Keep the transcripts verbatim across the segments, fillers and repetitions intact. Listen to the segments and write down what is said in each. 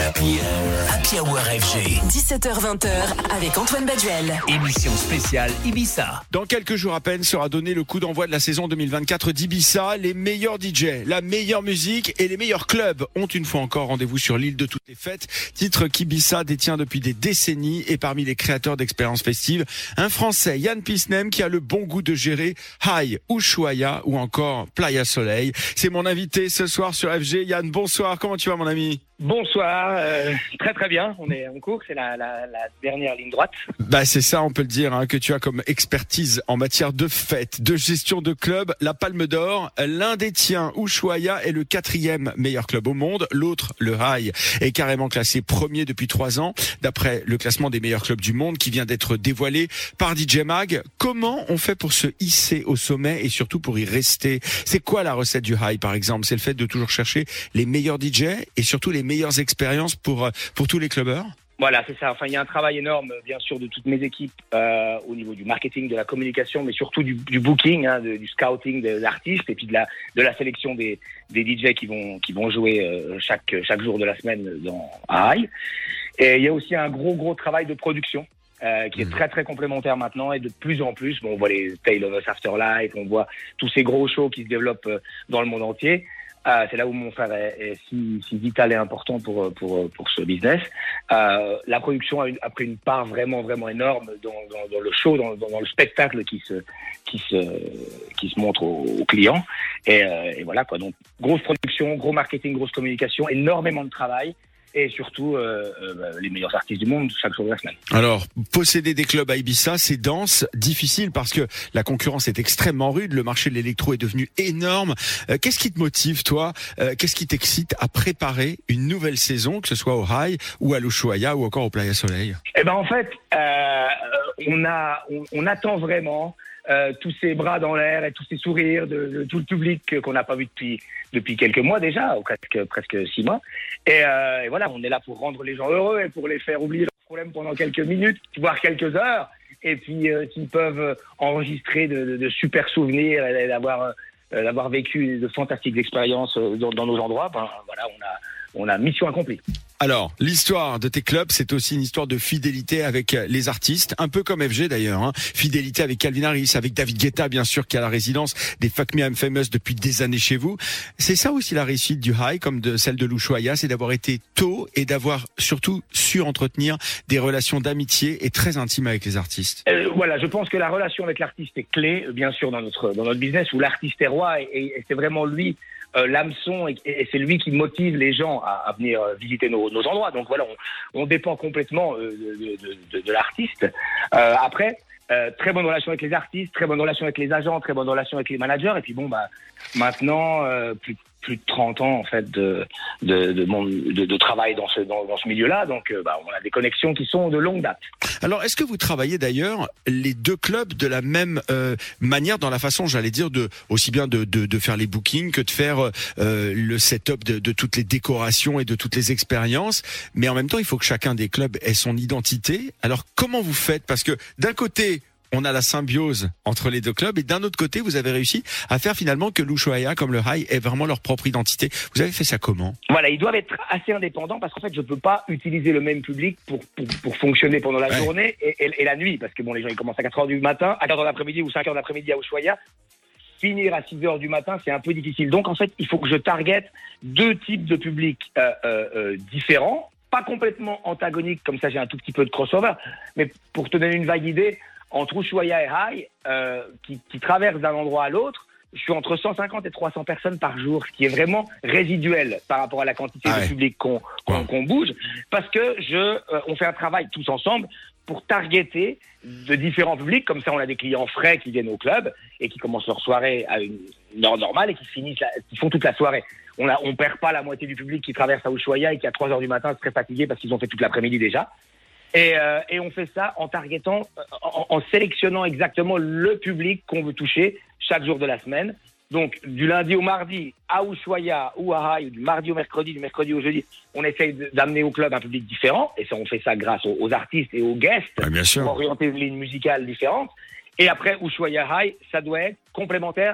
Happy Hour F G. dix-sept heures vingt avec Antoine Baduel. Émission spéciale Ibiza. Dans quelques jours à peine sera donné le coup d'envoi de la saison deux mille vingt-quatre d'Ibiza. Les meilleurs D J, la meilleure musique et les meilleurs clubs ont une fois encore rendez-vous sur l'île de toutes les fêtes. Titre qu'Ibiza détient depuis des décennies et parmi les créateurs d'expériences festives, un Français, Yann Pisnem, qui a le bon goût de gérer High, Ushuaïa ou encore Playa Soleil. C'est mon invité ce soir sur F G. Yann, bonsoir. Comment tu vas, mon ami? Bonsoir, euh, très très bien, on est en cours, c'est la, la, la dernière ligne droite. Bah c'est ça, on peut le dire, hein, que tu as comme expertise en matière de fêtes, de gestion de club, la Palme d'Or. L'un des tiens, Ushuaïa, est le quatrième meilleur club au monde, l'autre, le High, est carrément classé premier depuis trois ans, d'après le classement des meilleurs clubs du monde qui vient d'être dévoilé par D J Mag. Comment on fait pour se hisser au sommet et surtout pour y rester? C'est quoi la recette du High, par exemple? C'est le fait de toujours chercher les meilleurs D J et surtout les meilleures expériences pour pour tous les clubbers? Voilà, c'est ça. Enfin, il y a un travail énorme, bien sûr, de toutes mes équipes euh, au niveau du marketing, de la communication, mais surtout du, du booking, hein, de, du scouting des artistes et puis de la de la sélection des des D J qui vont qui vont jouer euh, chaque chaque jour de la semaine dans à High. Et il y a aussi un gros gros travail de production. Euh, qui est très très complémentaire maintenant et de plus en plus. Bon, on voit les Tale of Us Afterlife, on voit tous ces gros shows qui se développent euh, dans le monde entier. Euh, c'est là où mon frère est, est si, si vital et important pour pour pour ce business. Euh, la production a, une, a pris une part vraiment vraiment énorme dans, dans, dans le show, dans, dans, dans le spectacle qui se qui se qui se montre aux, aux clients. Et, euh, et voilà quoi. Donc grosse production, gros marketing, grosse communication, énormément de travail. Et surtout euh, euh, les meilleurs artistes du monde chaque jour de la semaine. Alors, posséder des clubs à Ibiza, c'est dense, difficile parce que la concurrence est extrêmement rude, le marché de l'électro est devenu énorme. Euh, qu'est-ce qui te motive, toi euh, Qu'est-ce qui t'excite à préparer une nouvelle saison, que ce soit au High ou à l'Ushuaïa ou encore au Playa Soleil? Eh ben en fait, euh, on a, on, on attend vraiment euh, tous ces bras dans l'air et tous ces sourires de, de tout le public qu'on n'a pas vu depuis depuis quelques mois déjà, ou presque presque six mois. Et, euh, et voilà, on est là pour rendre les gens heureux et pour les faire oublier leurs problèmes pendant quelques minutes, voire quelques heures. Et puis, euh, s'ils peuvent enregistrer de, de, de super souvenirs et d'avoir euh, d'avoir vécu de fantastiques expériences dans, dans nos endroits, ben voilà, on a on a mission accomplie. Alors, l'histoire de tes clubs, c'est aussi une histoire de fidélité avec les artistes, un peu comme F G d'ailleurs, hein. Fidélité avec Calvin Harris, avec David Guetta bien sûr, qui a la résidence des Fuck Me I'm Famous depuis des années chez vous. C'est ça aussi la réussite du High, comme de celle de l'Ushuaïa, c'est d'avoir été tôt et d'avoir surtout su entretenir des relations d'amitié et très intimes avec les artistes. Euh, voilà, je pense que la relation avec l'artiste est clé, bien sûr, dans notre dans notre business où l'artiste est roi et, et c'est vraiment lui Euh, l'hameçon et, et c'est lui qui motive les gens à, à venir visiter nos, nos endroits. Donc voilà, on, on dépend complètement euh, de, de, de, de l'artiste. Euh, après, euh, très bonne relation avec les artistes, très bonne relation avec les agents, très bonne relation avec les managers. Et puis bon, bah maintenant euh, plus plus de trente ans en fait de de de, mon, de, de travail dans ce dans, dans ce milieu-là. Donc euh, bah on a des connexions qui sont de longue date. Alors, est-ce que vous travaillez d'ailleurs les deux clubs de la même euh, manière dans la façon, j'allais dire, de aussi bien de de, de faire les bookings que de faire euh, le setup de, de toutes les décorations et de toutes les expériences, mais en même temps, il faut que chacun des clubs ait son identité. Alors, comment vous faites? Parce que d'un côté, on a la symbiose entre les deux clubs et d'un autre côté, vous avez réussi à faire finalement que l'Ushuaïa comme le High aient vraiment leur propre identité. Vous avez fait ça comment? Voilà, ils doivent être assez indépendants parce qu'en fait, je peux pas utiliser le même public pour pour, pour fonctionner pendant la ouais. journée et, et, et la nuit parce que bon, les gens ils commencent à quatre heures du matin, à quatre heures de l'après-midi ou cinq heures de l'après-midi à Ushuaïa. Finir à six heures du matin, c'est un peu difficile. Donc en fait, il faut que je target deux types de publics euh, euh, euh, différents, pas complètement antagoniques, comme ça j'ai un tout petit peu de crossover, mais pour te donner une vague idée, entre Ushuaïa et High, euh, qui, qui traversent d'un endroit à l'autre, je suis entre cent cinquante et trois cents personnes par jour, ce qui est vraiment résiduel par rapport à la quantité ah de ouais. public qu'on, qu'on, qu'on bouge, parce que je, euh, on fait un travail tous ensemble pour targeter de différents publics, comme ça on a des clients frais qui viennent au club et qui commencent leur soirée à une heure normale et qui finissent, la, qui font toute la soirée. On a, on perd pas la moitié du public qui traverse à Ushuaïa et qui à trois heures du matin serait fatigué parce qu'ils ont fait toute l'après-midi déjà. Et, euh, et on fait ça en targetant, en, en sélectionnant exactement le public qu'on veut toucher chaque jour de la semaine. Donc, du lundi au mardi, à Ushuaïa ou à High, ou du mardi au mercredi, du mercredi au jeudi, on essaye d'amener au club un public différent. Et ça, on fait ça grâce aux, aux artistes et aux guests ouais, bien sûr. pour orienter une ligne musicale différente. Et après, Ushuaïa High, ça doit être complémentaire,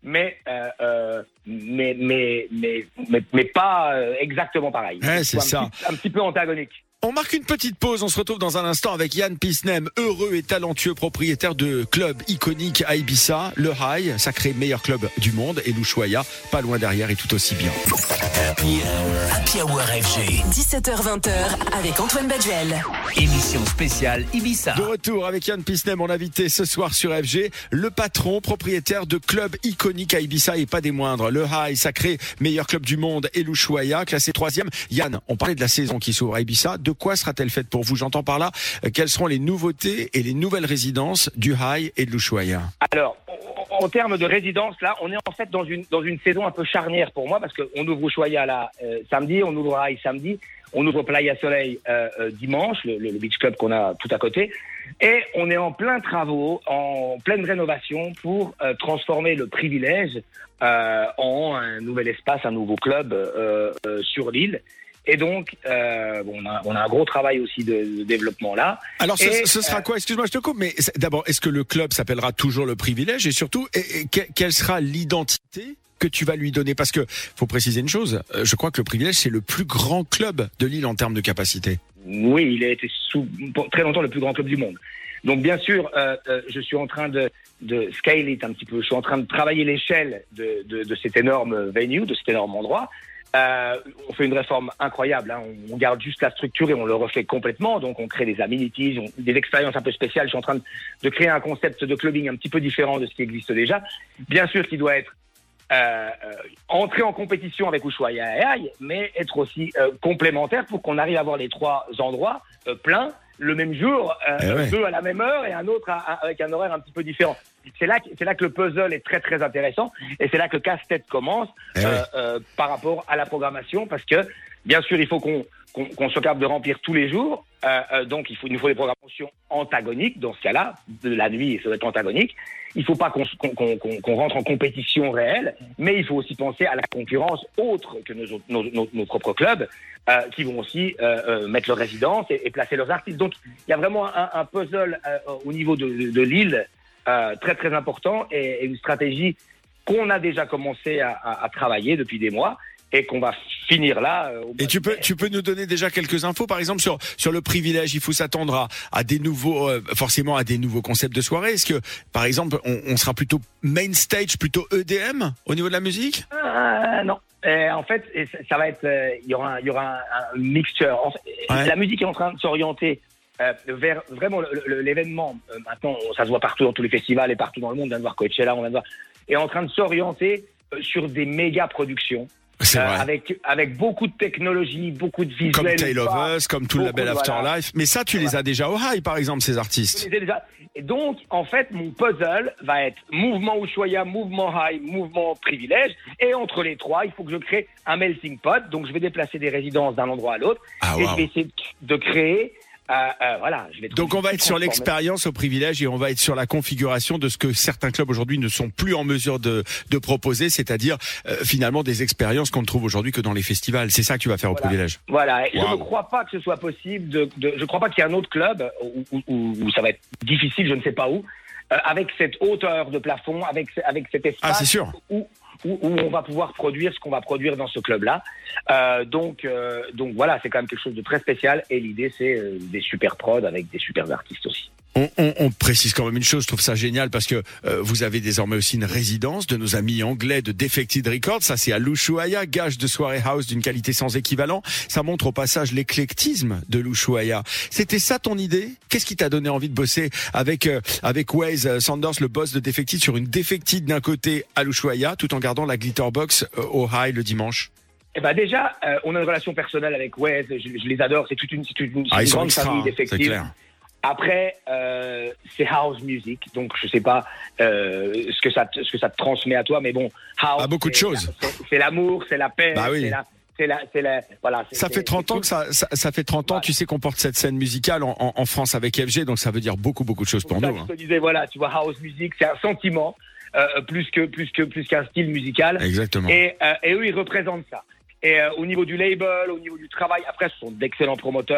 mais, euh, euh, mais, mais, mais, mais, mais pas euh, exactement pareil. Ouais, c'est un ça. Petit, un petit peu antagonique. On marque une petite pause, on se retrouve dans un instant avec Yann Pisnem, heureux et talentueux propriétaire de club iconique à Ibiza, le High, sacré meilleur club du monde, et l'Ushuaïa, pas loin derrière et tout aussi bien. Happy Hour, Happy Hour F G. dix-sept heures vingt avec Antoine Baduel. Émission spéciale Ibiza. De retour avec Yann Pisnem, mon invité ce soir sur F G, le patron, propriétaire de club iconique à Ibiza et pas des moindres, le High, sacré meilleur club du monde, et l'Ushuaïa, classé troisième. Yann, on parlait de la saison qui s'ouvre à Ibiza. De quoi sera-t-elle faite pour vous? J'entends par là, euh, quelles seront les nouveautés et les nouvelles résidences du High et de l'Ushuaïa? Alors, en, en termes de résidence, là, on est en fait dans une, dans une saison un peu charnière pour moi, parce qu'on ouvre Ushuaïa là euh, samedi, on ouvre High samedi, on ouvre Playa Soleil euh, euh, dimanche, le, le beach club qu'on a tout à côté, et on est en plein travaux, en pleine rénovation pour euh, transformer le privilège euh, en un nouvel espace, un nouveau club euh, euh, sur l'île. Et donc, euh, bon, on, a, on a un gros travail aussi de, de développement là. Alors, ce, et, ce sera euh, quoi? Excuse-moi, je te coupe, mais d'abord, est-ce que le club s'appellera toujours le privilège? Et surtout, et, et, que, quelle sera l'identité que tu vas lui donner? Parce que, faut préciser une chose, je crois que le privilège, c'est le plus grand club de l'île en termes de capacité. Oui, il a été sous, pour très longtemps le plus grand club du monde. Donc, bien sûr, euh, euh, je suis en train de, de scale it un petit peu. Je suis en train de travailler l'échelle de, de, de cet énorme venue, de cet énorme endroit. Euh, on fait une réforme incroyable, hein. on, on garde juste la structure et on le refait complètement, donc on crée des amenities, on, des expériences un peu spéciales. Je suis en train de, de créer un concept de clubbing un petit peu différent de ce qui existe déjà. Bien sûr qu'il doit être euh, euh, entrer en compétition avec Ushuaïa et High, mais être aussi euh, complémentaire pour qu'on arrive à avoir les trois endroits euh, pleins le même jour, euh, eh ouais. deux à la même heure et un autre à, à, avec un horaire un petit peu différent. C'est là, que, c'est là que le puzzle est très très intéressant et c'est là que le casse-tête commence eh euh, ouais. euh, par rapport à la programmation, parce que bien sûr il faut qu'on qu'on, qu'on soit capable de remplir tous les jours, euh, euh, donc il, faut, il nous faut des programmations antagoniques dans ce cas-là, de la nuit ça doit être antagonique. Il ne faut pas qu'on, qu'on, qu'on, qu'on rentre en compétition réelle, mais il faut aussi penser à la concurrence autre que nos, nos, nos, nos propres clubs, euh, qui vont aussi euh, euh, mettre leur résidence et, et placer leurs artistes. Donc il y a vraiment un, un puzzle euh, au niveau de, de, de l'île euh, très très important et, et une stratégie qu'on a déjà commencé à, à, à travailler depuis des mois et qu'on va finir là. Euh, Et tu peux, tu peux nous donner déjà quelques infos, par exemple sur sur le privilège. Il faut s'attendre à, à des nouveaux, euh, forcément à des nouveaux concepts de soirée. Est-ce que, par exemple, on, on sera plutôt main stage, plutôt E D M au niveau de la musique? euh, Non. Euh, en fait, ça va être, il euh, y aura, il y aura un, un mixture. En fait, ouais. La musique est en train de s'orienter euh, vers vraiment le, le, l'événement. Euh, maintenant, ça se voit partout dans tous les festivals et partout dans le monde. On vient de voir Coachella, on vient de voir, est en train de s'orienter euh, sur des méga productions. C'est euh, vrai. Avec avec beaucoup de technologie, beaucoup de visuels. Comme Tale of Us, comme tout le label Afterlife. Voilà. Mais ça, tu voilà. les as déjà au High, par exemple, ces artistes. Je les ai déjà. Et donc, en fait, mon puzzle va être mouvement Ushuaïa, mouvement High, mouvement privilège. Et entre les trois, il faut que je crée un melting pot. Donc, je vais déplacer des résidences d'un endroit à l'autre. Ah, et wow. je vais essayer de créer... Euh, euh, voilà, je vais Donc on va être sur l'expérience au privilège et on va être sur la configuration de ce que certains clubs aujourd'hui ne sont plus en mesure de, de proposer, c'est-à-dire euh, finalement des expériences qu'on ne trouve aujourd'hui que dans les festivals. C'est ça que tu vas faire voilà. au privilège. Voilà, et wow. je ne crois pas que ce soit possible, de, de, je ne crois pas qu'il y ait un autre club où, où, où, où ça va être difficile, je ne sais pas où, euh, avec cette hauteur de plafond, avec, avec cet espace ah, c'est sûr. où... Où, où on va pouvoir produire ce qu'on va produire dans ce club-là. Euh, donc, euh, donc voilà, c'est quand même quelque chose de très spécial. Et l'idée, c'est euh, des super prods avec des super artistes aussi. On, on, on précise quand même une chose, je trouve ça génial parce que euh, vous avez désormais aussi une résidence de nos amis anglais de Defected Records. Ça, c'est à l'Ushuaïa, gage de soirée house d'une qualité sans équivalent. Ça montre au passage l'éclectisme de l'Ushuaïa. C'était ça ton idée? Qu'est-ce qui t'a donné envie de bosser avec euh, avec Waze Sanders, le boss de Defected, sur une Defected d'un côté à l'Ushuaïa, tout en gardant la Glitterbox euh, au High le dimanche? Eh ben déjà, euh, on a une relation personnelle avec Waze. Je, je les adore. C'est toute une, c'est une, c'est ah, une ils grande sont extra, famille Defected. c'est clair. Après, euh, c'est house music, donc je sais pas euh, ce que ça, ce que ça te transmet à toi, mais bon, house. Ah, beaucoup de choses. La, c'est l'amour, c'est la paix, bah oui. c'est la, c'est la, c'est la, voilà. C'est, ça c'est, fait trente ans que ça, ça, ça fait trente ans, voilà. Tu sais qu'on porte cette scène musicale en, en, en France avec F G, donc ça veut dire beaucoup, beaucoup de choses pour, pour nous. Ça, hein. Je te disais, voilà, tu vois, house music, c'est un sentiment euh, plus que, plus que, plus qu'un style musical. Exactement. Et, euh, et eux, ils représentent ça. Et euh, au niveau du label, au niveau du travail, après, ce sont d'excellents promoteurs.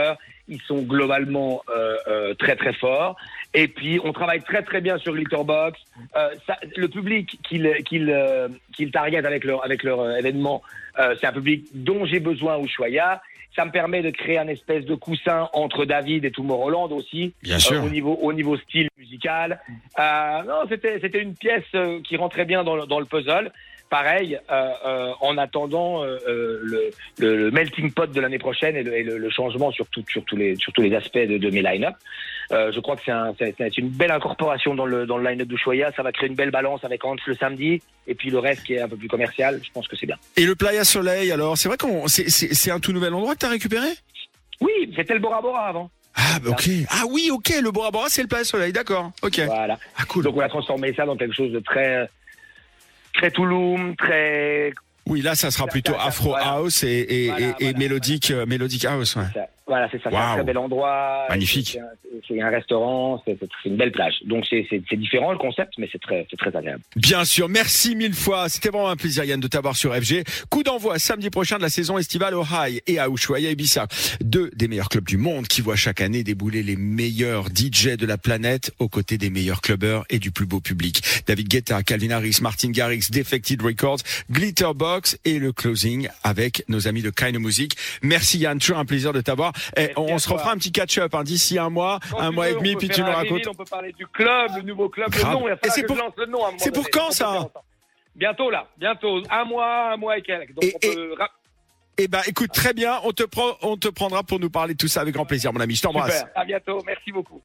ils sont globalement euh, euh, très très forts. Et puis on travaille très très bien sur Glitterbox. Euh, ça, le public qu'ils qu'ils euh, qu'ils targetent avec leur avec leur euh, événement, euh, c'est un public dont j'ai besoin à Ushuaïa. Ça me permet de créer un espèce de coussin entre David et Tomorrowland aussi. Bien sûr. Euh, au niveau au niveau style musical. Euh, non, c'était c'était une pièce euh, qui rentrait bien dans le, dans le puzzle. Pareil, euh, euh, en attendant euh, le, le, le melting pot de l'année prochaine et le, et le, le changement sur, tout, sur, tous les, sur tous les aspects de, de mes line-up. Euh, je crois que c'est, un, c'est, c'est une belle incorporation dans le, dans le line-up d'Ushuaïa. Ça va créer une belle balance avec Hans le samedi et puis le reste qui est un peu plus commercial. Je pense que c'est bien. Et le Playa Soleil, alors, c'est vrai qu'on c'est, c'est, c'est un tout nouvel endroit que tu as récupéré? Oui, c'était le Bora Bora avant. Ah, bah, ok. Ah oui, ok, le Bora Bora, c'est le Playa Soleil, d'accord. Ok. Voilà. Ah, cool. Donc on a transformé ça dans quelque chose de très... très Touloum, très... Oui, là, ça sera plutôt ça, ça, Afro voilà. House et, et, Voilà, et, et voilà, mélodique, euh, mélodique House, ouais. Ça, voilà, c'est ça, c'est Wow. un très bel endroit. Magnifique. C'est un, c'est un restaurant, c'est, c'est une belle plage. Donc c'est, c'est, c'est différent le concept, mais c'est très, c'est très agréable. Bien sûr, merci mille fois. C'était vraiment un plaisir, Yann, de t'avoir sur F G. Coup d'envoi samedi prochain de la saison estivale au High et à Ushuaïa Ibiza. Deux des meilleurs clubs du monde qui voient chaque année débouler les meilleurs D J de la planète aux côtés des meilleurs clubbers et du plus beau public. David Guetta, Calvin Harris, Martin Garrix, Defected Records, Glitterbox et le closing avec nos amis de Kind Music. Merci Yann, toujours un plaisir de t'avoir. Et on, on se refera un petit catch-up hein, d'ici un mois, Quand un tu mois veux, et demi, on peut puis faire tu nous un racontes. vinyle, on peut parler du club, le nouveau club, Grave. le nom. Il va Et falloir c'est que pour- je lance le nom à un moment c'est pour donné. quand, On peut ça faire longtemps. Bientôt là, bientôt. Un mois, un mois et quelques. Donc Et- on peut... rap- Eh ben, écoute, très bien, on te prend, on te prendra pour nous parler de tout ça avec grand plaisir, mon ami. Je t'embrasse. Super, à bientôt, merci beaucoup.